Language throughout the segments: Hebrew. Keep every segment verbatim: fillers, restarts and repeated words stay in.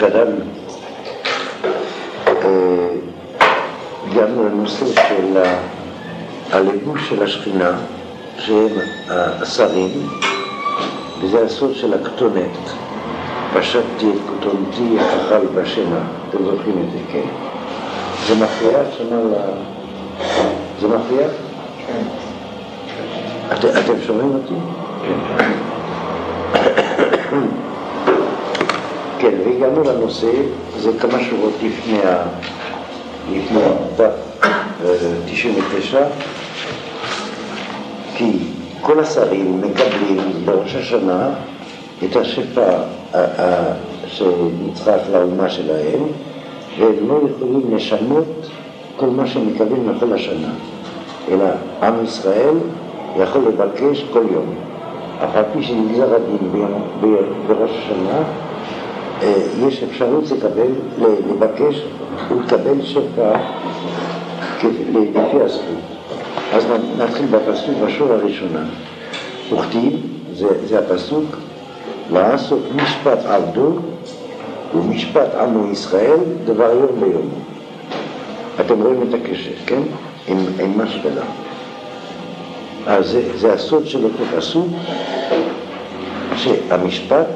התקדמנו. הגענו לנושא של הלבוש של השכינה, שהם השרים, וזה הסוד של הכתונת. פשטתי את כתונתי החל בשינה. אתם זוכרים את זה, כן? זה מפריע? שמה ל... זה מפריע? כן. את, אתם שומעים אותי? כן. כן, והגענו לנושא, זה כמה שורות לפני ה... לפני דף תשעים ותשע, כי כל השרים מקבלים בראש השנה את השפע שנצטרך לאומה שלהם, והם לא יכולים לשנות כל מה שהם מקבלים לכל השנה, אלא עם ישראל יכול לבקש כל יום. אף על פי שנגזר הדין בראש השנה, יש אפשרות לקבל, לבקש ולקבל שפע לפי הזכות. אז נתחיל בפסוק בשורה הראשונה. וכתיב, זה, זה הפסוק, לעשות משפט עבדו ומשפט עמו ישראל דבר יום ביום. אתם רואים את הקשר, כן? עם, עם מה שקדם. אז זה, זה הסוד של אותו פסוק, שהמשפט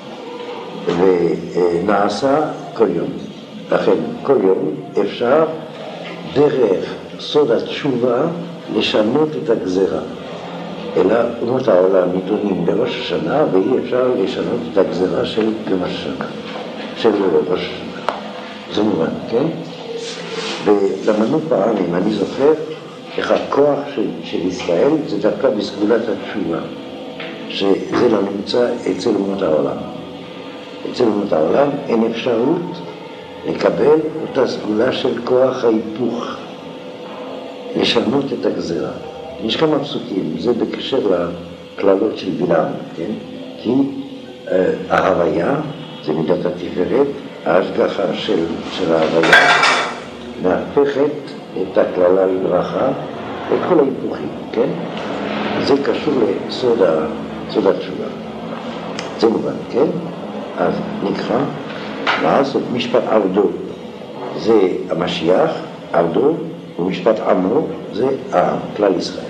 ונעשה כל יום. לכן כל יום אפשר דרך סוד התשובה לשנות את הגזרה. אלא אומות העולם נידונים בראש השנה, ואי אפשר לשנות את הגזרה של יום השנה, של ראש השנה. זה מובן, כן? ולמדנו פעמים, אני זוכר, איך הכוח של, של ישראל זה דווקא בסגולת התשובה, שזה לא נמצא אצל אומות העולם. אצל אומות העולם אין אפשרות לקבל אותה סגולה של כוח ההיפוך, לשנות את הגזרה. יש כמה פסוקים, זה בקשר לכללות של בלעם, כן? כי אה, ההוויה, זה מידת התפארת, ההשגחה של, של ההוויה, מהפכת את הכללה לברכה, את כל ההיפוכים, כן? זה קשור לסוד ה, סוד התשובה. זה מובן, כן? אז נקרא, לעשות משפט עבדו, זה המשיח, עבדו, ומשפט עמו, זה הכלל ישראל.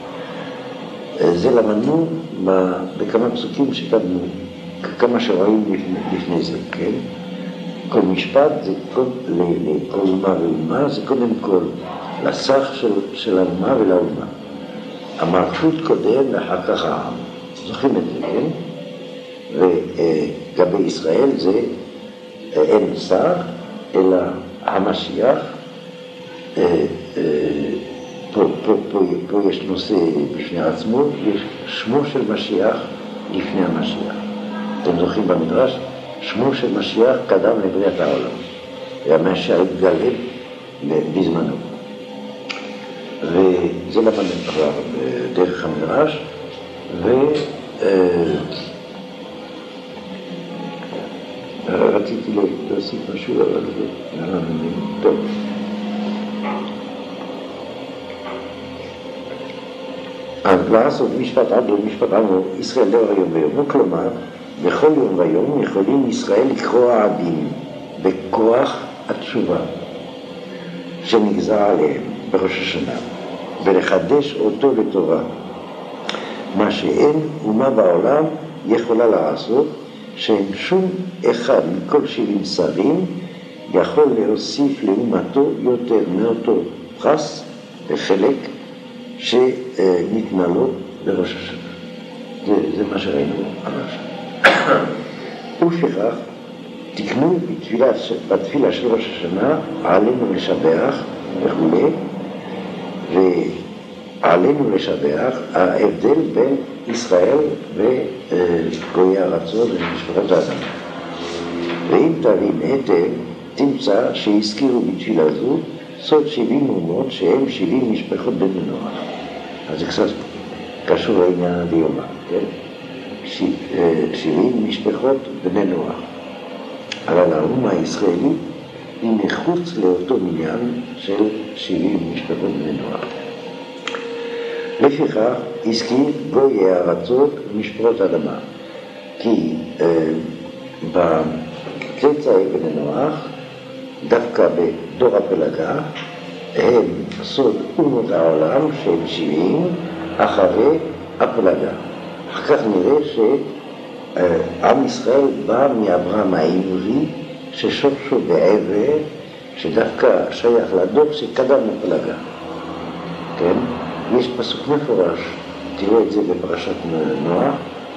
זה למדנו בכמה פסוקים שקדמו, כמה שרואים לפני, לפני זה, כן? כל משפט זה כל, לכל אומה ואומה, זה קודם כל לסך של, של האומה ולאומה. המלכות קודם ואחר כך העם. זוכרים את זה, כן? וגבי ישראל זה אין שר, אלא המשיח. פה, פה, פה, פה יש נושא בפני עצמו, יש שמו של משיח לפני המשיח. אתם זוכרים במדרש? שמו של משיח קדם לבריאת העולם. והמשיח התגלה בזמנו. וזה למדנו כבר דרך המדרש, ו... רציתי להוסיף משהו, אבל זה לא מבין. טוב. אז לעשות משפט עבדו ומשפט עמו, ישראל לא היום ויום. כלומר, בכל יום ויום יכולים ישראל לקרוא עדים בכוח התשובה שנגזר עליהם בראש השנה, ולחדש אותו לטובה. מה שאין אומה בעולם יכולה לעשות, שאין שום אחד מכל שבעים שרים יכול להוסיף לאומתו יותר מאותו פרס וחלק שניתנה לו בראש השנה. זה, זה מה שראינו ממש. ולפיכך תקנו בתפילה, בתפילה של ראש השנה עלינו לשבח וכו', ועלינו לשבח ההבדל בין ישראל וגויי ארצות ומשפחות האדם. ואם תבין היטב תמצא שהזכירו בתפילה זו סוד שבעים אומות שהם שבעים משפחות בני נוח. אז זה קצת קשור לעניין הדיומה, כן? שבעים משפחות בני נוח. אבל האומה הישראלית היא מחוץ לאותו מניין של שבעים משפחות בני נוח. לפיכך הזכיר גויי הארצות ומשפחות האדמה, כי אה, ב, צאצאי בני נוח, דווקא בדור הפלגה, הם סוד אומות העולם שהם שבעים אחרי הפלגה. אחר כך נראה שעם ישראל בא מאברהם העברי ששורשו בעבר, שדווקא שייך לדור שקדם לפלגה. כן? יש פסוק מפורש, תראו את זה בפרשת נוח,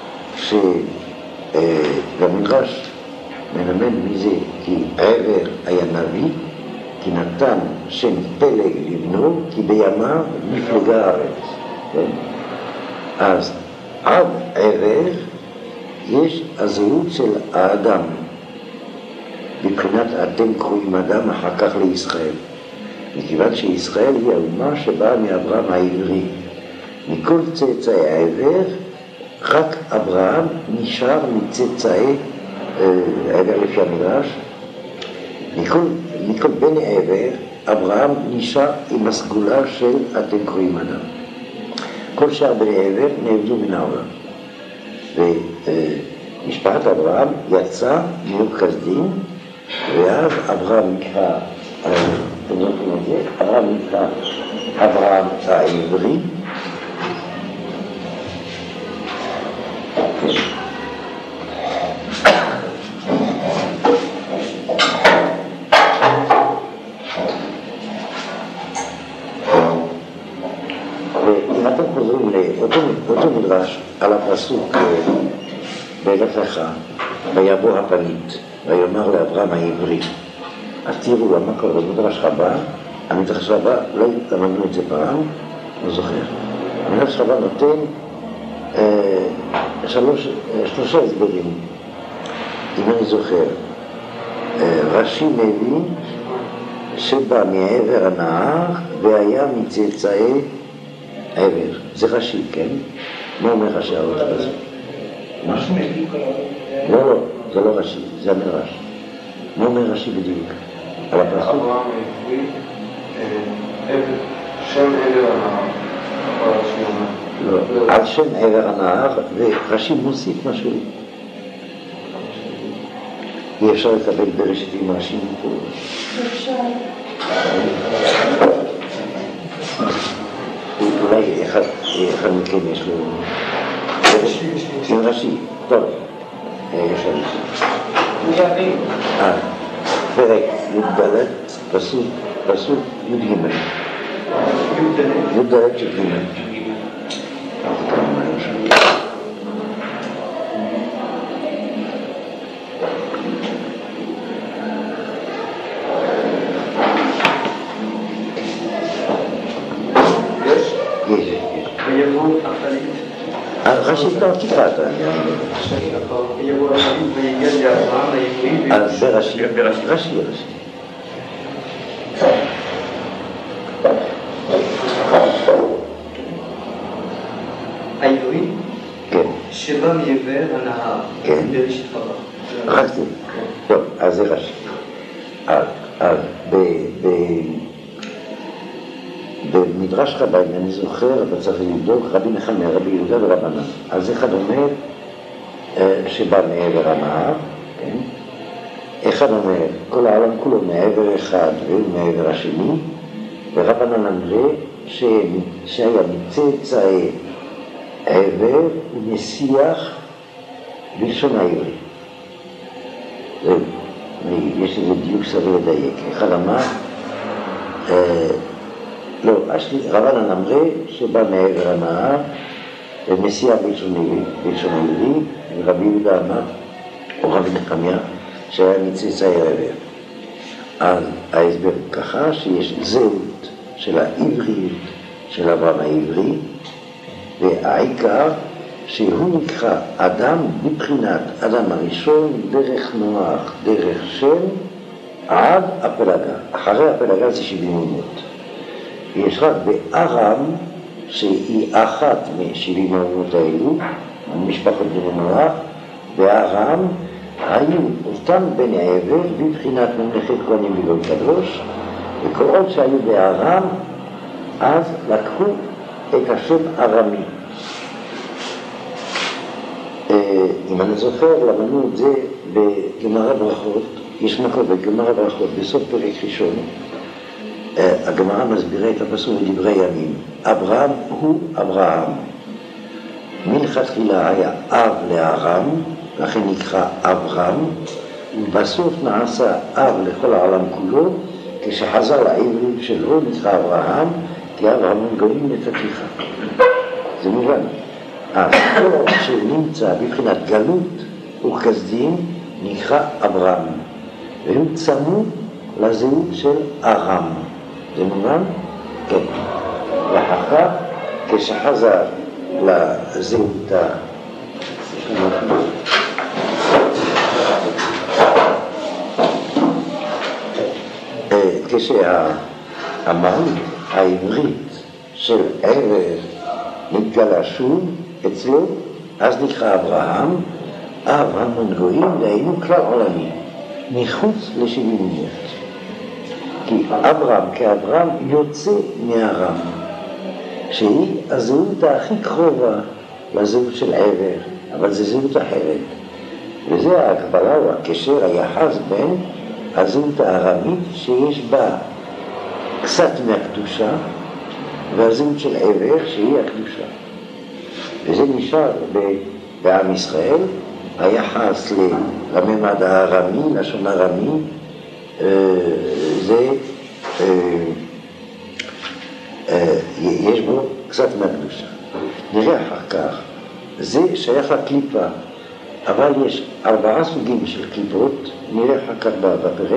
שהמדרש מלמד מזה כי עבר היה נביא, כי נתן שם פלג לבנו, כי בימיו נפלגה הארץ. כן? אז עד עבר יש הזהות של האדם, מבחינת אתם קרואים אדם אחר כך לישראל. מכיוון שישראל היא האומה שבאה מאברהם העברי. מכל צאצאי העבר, רק אברהם נשאר מצאצאי העבר לפי המדרש. מכל, מכל בני העבר, אברהם נשאר עם הסגולה של אתם קרואים אדם. כל שאר בני העבר נאבדו מן העולם. ומשפחת אברהם יצא מאור כשדים, ואז אברהם נקרא, אתם זוכרים את זה? אברהם נקרא אברהם העברי. ואם אתם חוזרים לאותו מדרש על הפסוק באלף לך, ויבוא הפליט ויאמר לאברהם העברי, אז תראו מה קורה במדרש רבה. המדרש רבה, לא למדנו את זה פעם, לא זוכר. המדרש רבה נותן אה, שלוש, אה, שלושה הסברים, אם אני זוכר. אה, רש"י מביא שבא מעבר הנהר והיה מצאצאי עבר. זה רש"י, כן? מה אומר רש"י על אותה בזה? משהו? לא, לא, זה לא רש"י, זה המדרש. מה אומר רש"י בדיוק? על הפסוק? אברהם העברי, שם עבר הנהר. לא, על שם עבר הנהר, ורש"י מוסיף משהו. אי אפשר לקבל בראשית עם רש"י פה. אפשר. אולי אחד מכם יש לו... עם רש"י, טוב. יש רש"י. אה, פרק י"ד, פסוק י"ג. י"ד של ג'. רש"י לא תקרא אתה. אז זה רש"י, רש"י, רש"י. העברי? כן. שבא מעבר הנהר. כן. בראשית רבה. רק זה. טוב, אז זה רש"י. אז במדרש רבה, אם אני זוכר, אתה צריך לבדוק, רבי נחמיה, רבי יהודה ורבנן. אז אחד אומר שבא מעבר הנהר, כן? אחד אומר, כל העולם כולו מעבר אחד והוא מעבר השני, ורבנן אמרה שהיה מצאצאי עבר ומשיח בלשון העברי. יש איזה דיוק סביר לדייק. אחד אמר, לא, רבנן אמרה שבא מעבר הנהר ומשיח בלשון העברי, ורבי יהודה אמר, או רבי נחמיה, שהיה מצאצאי עבר. אז ההסבר ככה שיש זהות של העבריות של אברהם העברי, והעיקר שהוא נקרא אדם מבחינת אדם הראשון דרך נוח, דרך שם, עד הפלגה. אחרי הפלגה זה שבעים אומות. ויש רק בארם, שהיא אחת משבעים האומות האלו, משפחת בני נוח, בארם היו אותם בני עבר בבחינת ממלכת כהנים בגוי קדוש, וכל עוד שהיו בארם, אז לקחו את השם ארמי. אם אני זוכר, למדנו את זה בגמרא ברכות, יש מקום בגמרא ברכות, בסוף פרק ראשון, הגמרא מסבירה את הפסוק בדברי ימים. אברהם הוא אברהם. מלכתחילה היה אב לארם, לכן נקרא אברהם, ובסוף נעשה אב לכל העולם כולו, כשחזר לעברית שלו נקרא אברהם, כי אברהם גולים נתתיך. זה מובן. הכל שנמצא בבחינת גלות וכסדים נקרא אברהם, והוא צמוד לזהות של ארם. זה מובן? כן. ואחר כך, כשחזר לזהות ה... כשהמהות העברית של עבר נתגלה שוב אצלו, אז נקרא אברהם, אב המון גויים, והיינו כלל עולמי, מחוץ לשבעים. כי אברהם כאברהם יוצא מארם, שהיא הזהות הכי קרובה לזהות של עבר, אבל זו זהות אחרת. וזה ההקבלה או הקשר, היחס בין הזהות הארמית שיש בה קצת מהקדושה, והזהות של עבר שהיא הקדושה. וזה נשאר בעם ישראל, היחס לממד הארמי, לשון ארמי, זה, יש בו קצת מהקדושה. נראה אחר כך, זה שייך לקליפה, אבל יש ארבעה סוגים של קליפות, נראה אחר כך בפרק,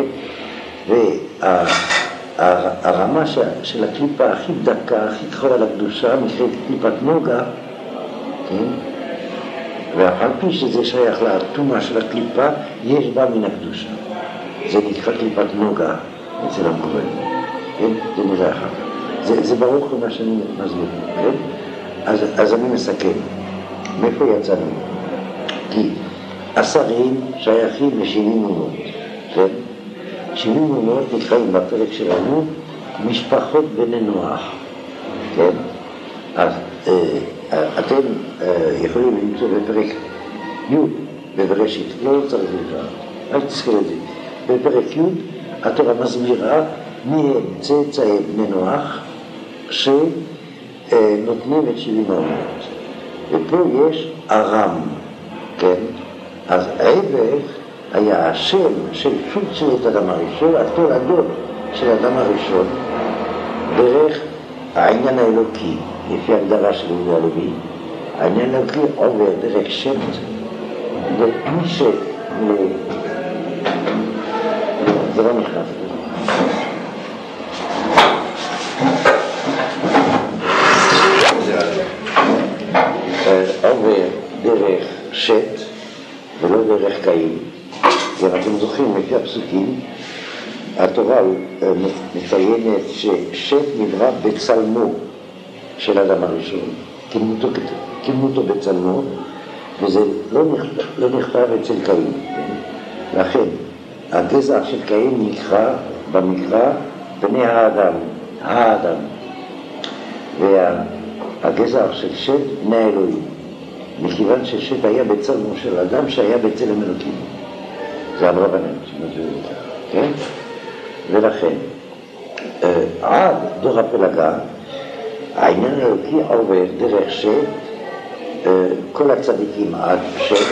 והרמה של הקליפה הכי דקה, הכי קרובה לקדושה, נקראת קליפת נוגה, כן? ואף על פי שזה שייך לתומה של הקליפה, יש בה מן הקדושה. זה נקרא קליפת נוגה אצל המקובלים, כן? זה נראה אחר כך. זה, זה ברור מה שאני מסביר, כן? אז, אז אני מסכם. מאיפה יצאנו? כי עשרים שייכים לשבעים אומות, כן? שבעים אומות נקראים בפרק שלנו משפחות בני נוח, כן? אז אה, אתם אה, יכולים למצוא בפרק י' בבראשית, לא צריך לקרוא, אל תזכיר את זה. בפרק י' התורה מסבירה מי צאצאי בני נוח שנותנים את שבעים אומות. ופה יש ארם, כן? אז עבר היה השם של שולצות אדם הראשון, התולדות של אדם הראשון, דרך העניין האלוקי, לפי הגדרה של יהודה הלוי. העניין האלוקי עובר דרך שם, ומי ש... זה לא נכנס. עובר דרך שת ולא דרך קין. אם אתם זוכרים לפי הפסוקים, התורה מציינת ששת נברא בצלמו של אדם הראשון, קימותו בצלמו, וזה לא נכתב, לא נכתב אצל קין. לכן הגזע של קין נקרא במקרא בני האדם, האדם, והגזע של שת בני האלוהים, מכיוון ששת היה בצלמו של אדם שהיה בצלם אלוקים. זה הרבנן שמסביר את זה, כן? ולכן עד דור הפלגה העניין האלוקי עובר דרך שת, כל הצדיקים עד שת,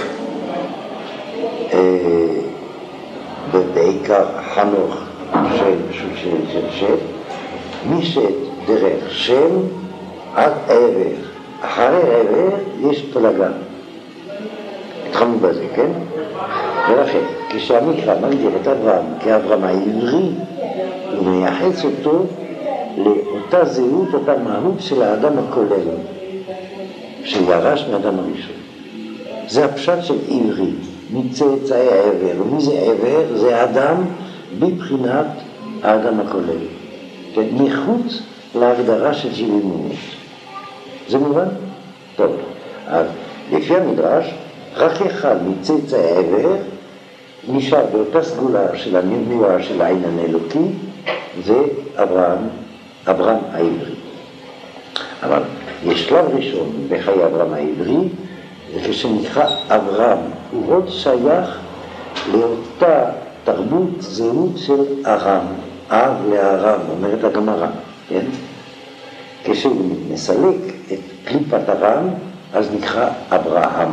בעיקר חנוך של של שת, משת דרך שם עד עבר. אחרי עבר יש פלגה. התחלנו בזה, כן? ולכן, כשהמקרא מגדיר את אברהם כאברהם העברי, הוא מייחס אותו לאותה זהות, אותה מהות של האדם הכולל, שירש מאדם הראשון. זה הפשט של עברי, מצאצאי עבר. ומי זה עבר? זה אדם בבחינת האדם הכולל. כן? מחוץ להגדרה של שבעים אומות. זה מובן? טוב. אז לפי המדרש, רק אחד מצאצאי עבר נשאר באותה סגולה של הנבואה של העניין האלוקי, זה אברהם, אברהם העברי. אבל יש שלב ראשון בחיי אברהם העברי, וכשנקרא אברהם, הוא עוד שייך לאותה תרבות זהות של ארם, אב לארם, אומרת הגמרא, כן? כשהוא מסלק את קליפת ארם, אז נקרא אברהם.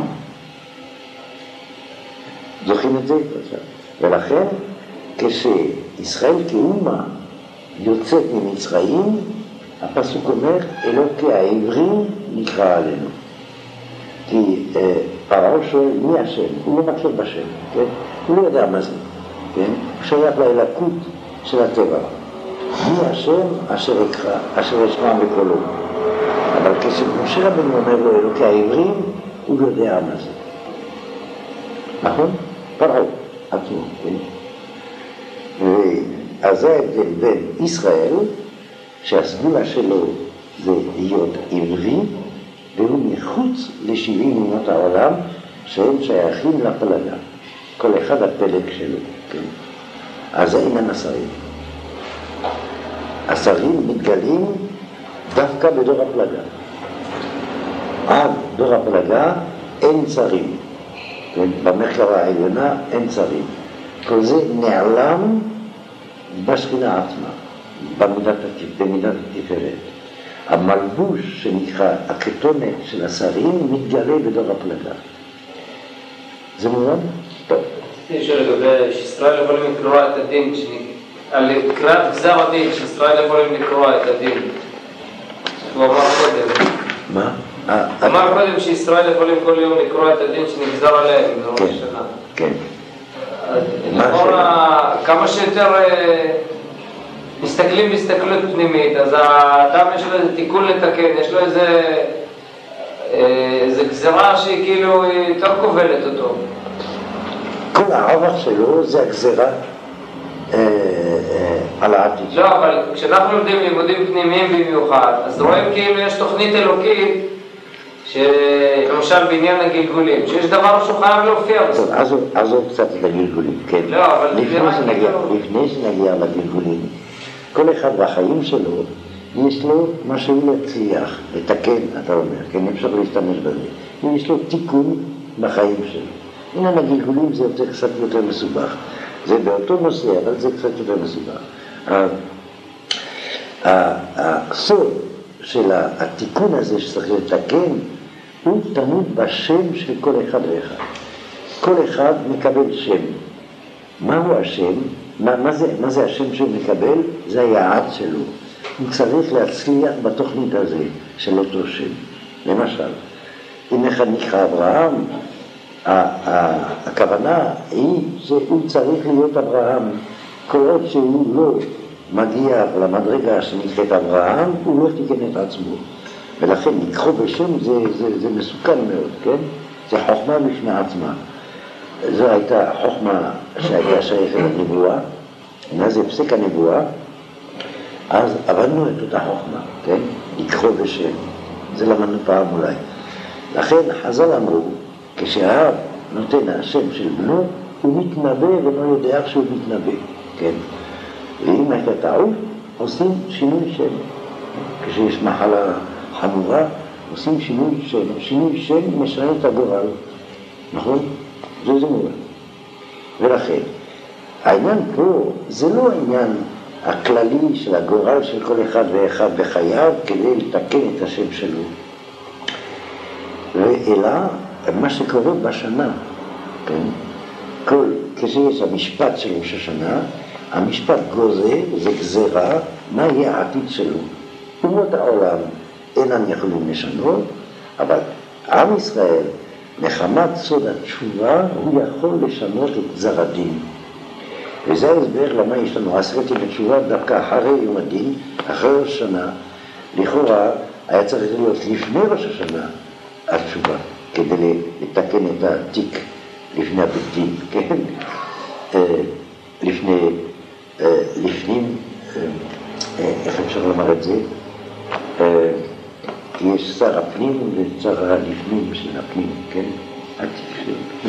זוכרים את זה? ולכן, כשישראל כאומה יוצאת ממצרים, הפסוק אומר, אלוקי העברים נקרא עלינו. כי אה, פרעה שואל, מי השם? הוא לא מכיר בשם, כן? הוא לא יודע מה זה, כן? הוא שייך לאלוקות של הטבע. מי השם אשר יקרא, אשר ישמע בקולו. אבל כשמשה רבנו אומר לו, אלוקי העברים, הוא יודע מה זה. נכון? פרעה, עצמו, כן? אז זה ההבדל בין ישראל, שהסגולה שלו זה להיות עברי, והוא מחוץ לשבעים אומות העולם, שהם שייכים לפלגה. כל אחד הפלג שלו, כן? אז זה עניין השרים. השרים מתגלים דווקא בדור הפלגה. עד דור הפלגה אין שרים. כן? במרכבה העליונה אין שרים. כל זה נעלם בשכינה עצמה, במידת, במידת התפארת. המלבוש שנקרא הכתונת של השרים מתגלה בדור הפלגה. זה מובן? טוב. רציתי לשאול לגבי שישראל יכולים לקרוא את הדין, על קריאת גזר הדין, שישראל יכולים לקרוא את הדין. הוא אמר קודם. מה? אמר קודם שישראל יכולים כל יום לקרוא את הדין שנגזר עליהם בראש השנה. כן. כמה שיותר מסתכלים בהסתכלות פנימית, אז האדם יש לו איזה תיקון לתקן, יש לו איזה, איזה גזרה שהיא כאילו יותר כובלת אותו. כל הערך שלו זה הגזרה על העתיד. לא, אבל כשאנחנו לומדים לימודים פנימיים במיוחד, אז רואים כאילו יש תוכנית אלוקית, שלמשל בעניין הגלגולים, שיש דבר שהוא חייב להופיע בזה. טוב, עזוב קצת את הגלגולים, כן. לא, אבל לפני שנגיע לגלגולים, כל אחד בחיים שלו, יש לו מה שהוא יצליח, לתקן, אתה אומר, כן, אפשר להשתמש בזה. יש לו תיקון בחיים שלו. עניין הגלגולים זה יותר קצת יותר מסובך. זה באותו נושא, אבל זה קצת יותר מסובך. הסוד של התיקון הזה שצריך לתקן, הוא תמיד בשם של כל אחד ואחד. כל אחד מקבל שם. מהו השם? מה, מה זה, מה זה השם שהוא מקבל? זה היעד שלו. הוא צריך להצליח בתוכנית הזה של אותו שם. למשל, אם אחד נקרא אברהם, הכוונה היא שהוא צריך להיות אברהם. כל עוד שהוא לא מגיע למדרגה שנקראת אברהם, הוא לא תיקן את עצמו. ולכן לקרוא בשם זה, זה, זה מסוכן מאוד, כן? זה חוכמה בפני עצמה. זו הייתה חוכמה שהייתה שייכת לנבואה, מה זה פסק הנבואה, אז עבדנו את אותה חוכמה, כן? לקרוא בשם. זה למדנו פעם אולי. לכן חז"ל אמרו, כשהאב נותן השם של בנו, הוא מתנבא ולא יודע שהוא מתנבא, כן? ואם הייתה טעות, עושים שינוי שם. כשיש מחלה חמורה, עושים שינוי שם. שינוי שם משנה את הגורל, נכון? זה זה מובן. ולכן, העניין פה זה לא העניין הכללי של הגורל של כל אחד ואחד בחייו כדי לתקן את השם שלו. אלא מה שקורה בשנה, כן? כל, כשיש המשפט של ראש השנה, המשפט גוזר, זה גזרה, מה יהיה העתיד שלו. אומות העולם אינם יכולים לשנות, אבל עם ישראל, מחמת סוד התשובה, הוא יכול לשנות את גזר הדין. וזה ההסבר למה יש לנו עשרת ימי תשובה דווקא אחרי יום הדין, אחרי ראש השנה. לכאורה היה צריך להיות לפני ראש השנה התשובה, כדי לתקן את התיק לפני הבית דין, כן? לפני, לפנים, איך אפשר לומר את זה? יש שר הפנים ושר הלפנים של הפנים, כן? התיק שלו.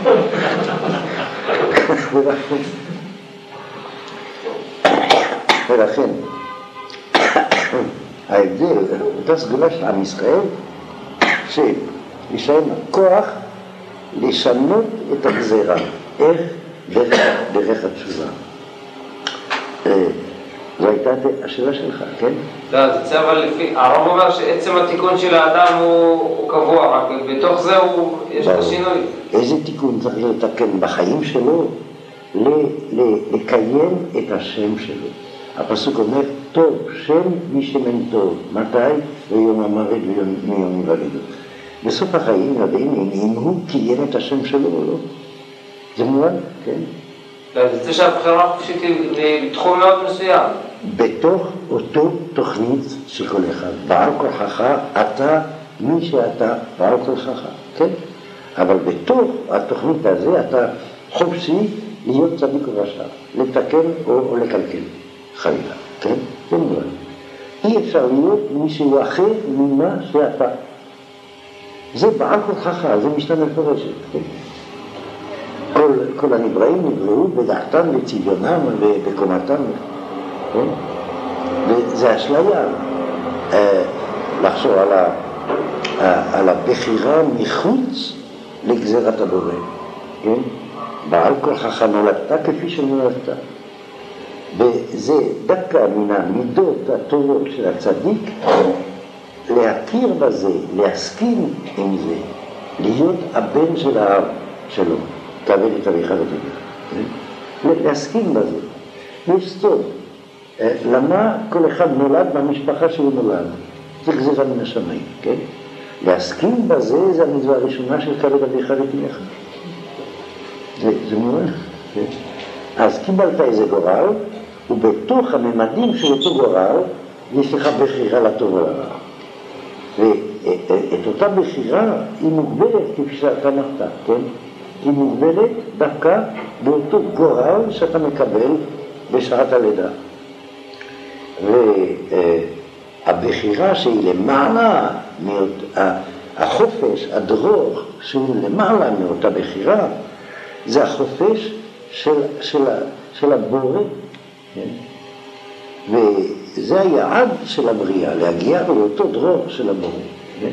ולכן, ההבדל, אותה סגולה של עם ישראל, יש להם הכוח לשנות את הגזרה. איך? דרך, דרך התשובה. זו הייתה השאלה שלך, כן? לא, זה אבל לפי, הרב אומר שעצם התיקון של האדם הוא, הוא קבוע, רק בתוך זה הוא, יש את השינוי. איזה תיקון צריך לתקן בחיים שלו? ל, ל, לקיים את השם שלו. הפסוק אומר, טוב, שם מי שמן טוב. מתי? ביום המוות ויום מיום היוולדו. בסוף החיים יודעים אם הוא קיים את השם שלו או לא. זה מובן, כן? זה שהבחירה חופשית היא בתחום מאוד מסוים. בתוך אותו תוכנית של כל אחד. בעל כוחך, אתה, מי שאתה, בעל כוחך, כן? אבל בתוך התוכנית הזה אתה חופשי להיות צדיק ורשע, לתקן או, או לקלקל, חלילה, כן? זה מובן. אי אפשר להיות מישהו אחר ממה שאתה. זה בעל כוחך, זה משנה מפורשת, כן? כל, כל הנבראים נבראו בדעתם, בצביונם ובקומתם, כן? וזה אשליה אה, לחשוב על, ה, אה, על הבחירה מחוץ לגזירת הבורא, כן? בעל כוחך נולדת כפי שנולדת. וזה דווקא מן המידות הטובות של הצדיק, להכיר בזה, להסכים עם זה, להיות הבן של האב שלו. תעבד את אביך ותגיד. להסכים בזה. יש סוד. למה כל אחד נולד במשפחה שהוא נולד? זה גזירה מן השמיים, כן? להסכים בזה זה המצווה הראשונה של כבד אביך ותגיד. זה, זה מובן. כן? אז קיבלת איזה גורל, ובתוך הממדים של אותו גורל, יש לך בחירה לטוב ולרע. ואת אותה בחירה היא מוגבלת כפי שאתה אמרת, כן? היא מוגבלת דווקא באותו גורל שאתה מקבל בשעת הלידה. והבחירה שהיא למעלה, החופש, הדרור שהוא למעלה מאותה בחירה, זה החופש של, של, של הבורא. כן? וזה היעד של הבריאה, להגיע לאותו דרור של הבורא. כן?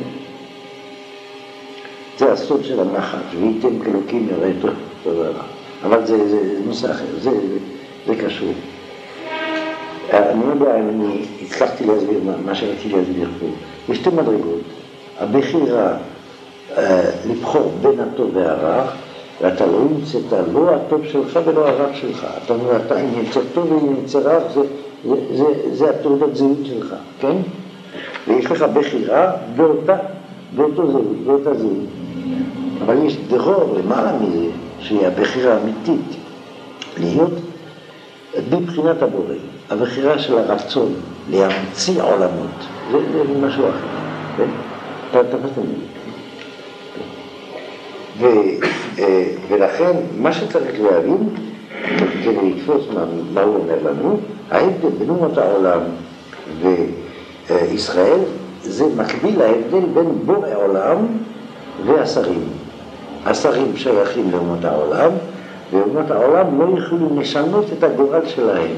זה הסוד של הנחת, והייתם כלוקים יראה טוב, טוב ורע. אבל זה, זה נושא אחר, זה, זה, זה קשור. אני לא יודע אם אני הצלחתי להסביר מה, מה שרציתי להסביר פה. יש שתי מדרגות. הבחירה אה, לבחור בין הטוב והרע, ואתה לא ימצאת לא הטוב שלך ולא הרע שלך. אתה אומר, אתה אם ימצא טוב ואם ימצא רע, זה, זה, זה, זה התעודת זהות שלך, כן? ויש לך בחירה באותה, באותו זהות, באותה זהות. אבל יש דרור למעלה מזה, שהיא הבחירה האמיתית, להיות בבחינת הבורא, הבחירה של הרצון להמציא עולמות, זה, זה משהו אחר, כן? אתה תפסת לי. ו, ולכן, מה שצריך להבין, כדי לתפוס מה, מה הוא אומר לנו, ההבדל בין אומות העולם וישראל, זה מקביל להבדל בין בורא העולם והשרים. השרים שייכים לאומות העולם, ואומות העולם לא יכולים לשנות את הגורל שלהם.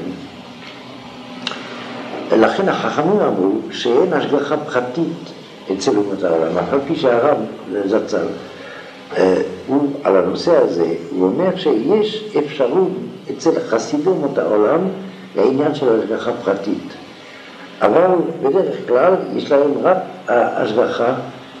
לכן החכמים אמרו שאין השגחה פרטית אצל אומות העולם. אף על פי שהרב זצ"ל, הוא על הנושא הזה, הוא אומר שיש אפשרות אצל חסידי אומות העולם לעניין של השגחה פרטית. אבל בדרך כלל יש להם רק השגחה,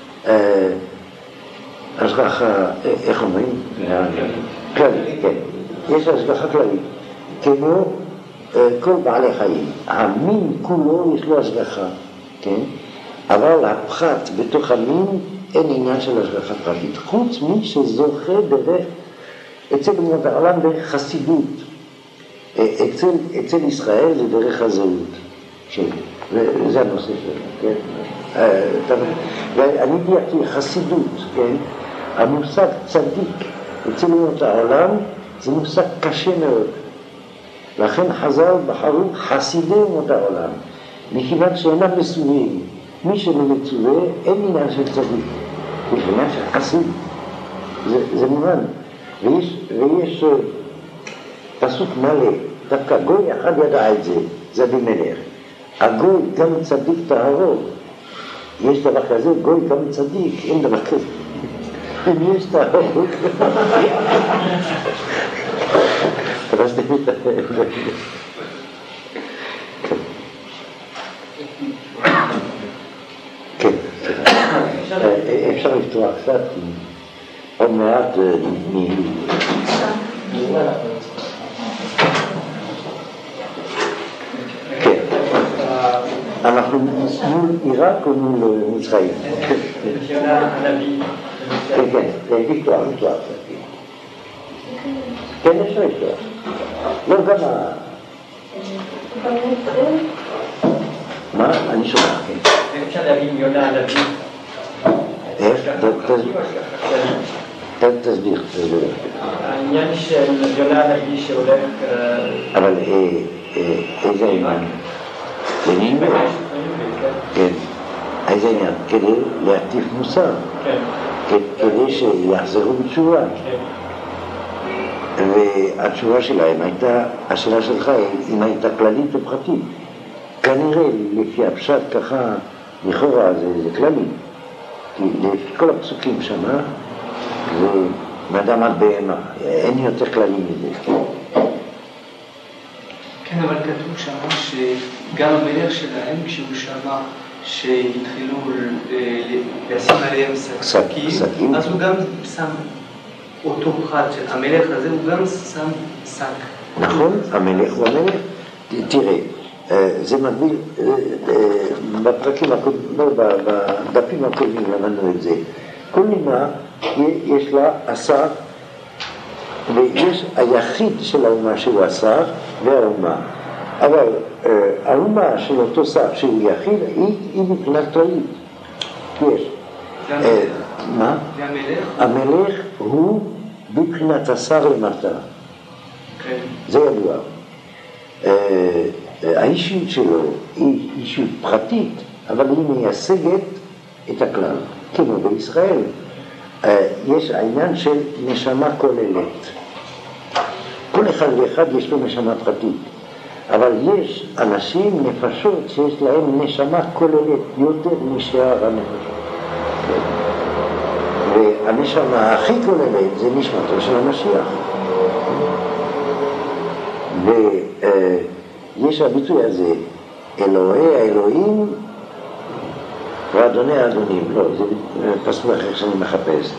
השגחה, איך אומרים? כללית, כן. יש השגחה כללית. כמו כל בעלי חיים. המין כולו יש לו השגחה, כן? אבל הפחת בתוך המין אין עניין של השגחה פרטית. חוץ מי שזוכה דרך, אצל אומות העולם דרך חסידות. אצל, אצל ישראל זה דרך הזהות. כן. וזה הנושא שלנו, כן? ואני דייקתי חסידות, כן? המושג צדיק אצל אומות העולם זה מושג קשה מאוד. לכן חז"ל בחרו חסידי אומות העולם, מכיוון שאינם מסורים. מי שלא מצווה אין עניין של צדיק, יש עניין של חסיד. זה, זה מובן. ויש, ויש פסוק מלא, דווקא גוי אחד ידע את זה, זה אבימלך. הגוי גם צדיק טהרו, יש דבר כזה, גוי גם צדיק, אין דבר כזה. אם יש תהרוג. פרסתם את ההבדל. כן, אפשר לפתוח קצת, עוד מעט מ... כן, אנחנו מול עיראק או מול מצרים? כן, כן, לפתוח, לפתוח. כן, אפשר לפתוח. לא גם ה... מה? אני שומע, כן. אפשר להביא יונה הנביא. איך? תסביר, תסביר. העניין של יונה הנביא שהולך... אבל איזה עניין? לנינו? כן. איזה עניין? כדי להטיף מוסר. כן. כדי שיחזרו בתשובה. כן. והתשובה שלהם הייתה, השאלה שלך, אם הייתה כללית או פרטית. כנראה לפי הפשט ככה, לכאורה זה, זה כללי. כי לפי כל הפסוקים שמה, זה מאדם עד בהמה, אין יותר כללי מזה. כן, אבל כתוב שמה שגם המלך שלהם, כשהוא שמע שהתחילו לשים עליהם שקים, אז הוא גם שם אותו פחד של המלך הזה, הוא גם שם שק. נכון, המלך הוא המלך. תראה, זה מקביל, בפרקים הקודמים, בדפים הקודמים למדנו את זה. כל נימה יש לה עשר, ויש היחיד של האומה שהוא עשר והאומה. אבל האומה של אותו שר שהוא יחיד היא מבחינה כללית. יש. מה? והמלך? המלך הוא מבחינת השר למטה. זה ידוע. האישיות שלו היא אישיות פרטית, אבל היא מייצגת את הכלל. כמו בישראל, יש העניין של נשמה כוללת. כל אחד ואחד יש לו נשמה פרטית, אבל יש אנשים, נפשות, שיש להם נשמה כוללת יותר משאר הנפשות. והנשמה הכי כוללת זה נשמתו של המשיח. ויש הביטוי הזה, אלוהי האלוהים ואדוני האדונים. לא, זה פסוק אחר שאני מחפש.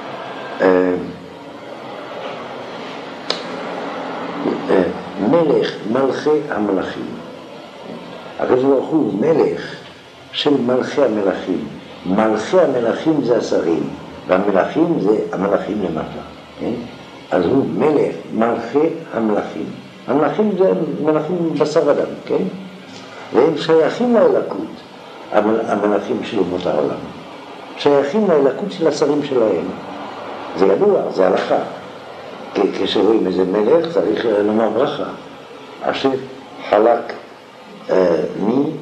מלך מלכי המלכים. הקדוש ברוך הוא מלך של מלכי המלכים. מלכי המלכים זה השרים, והמלכים זה המלכים למטה. כן? אז הוא מלך מלכי המלכים. המלכים זה מלכים בשר אדם, כן? והם שייכים לאלוקות, המלכים של אומות העולם. שייכים לאלוקות של השרים שלהם. זה ידוע, זה הלכה. כשרואים איזה מלך צריך לומר ברכה. אשר חלק מי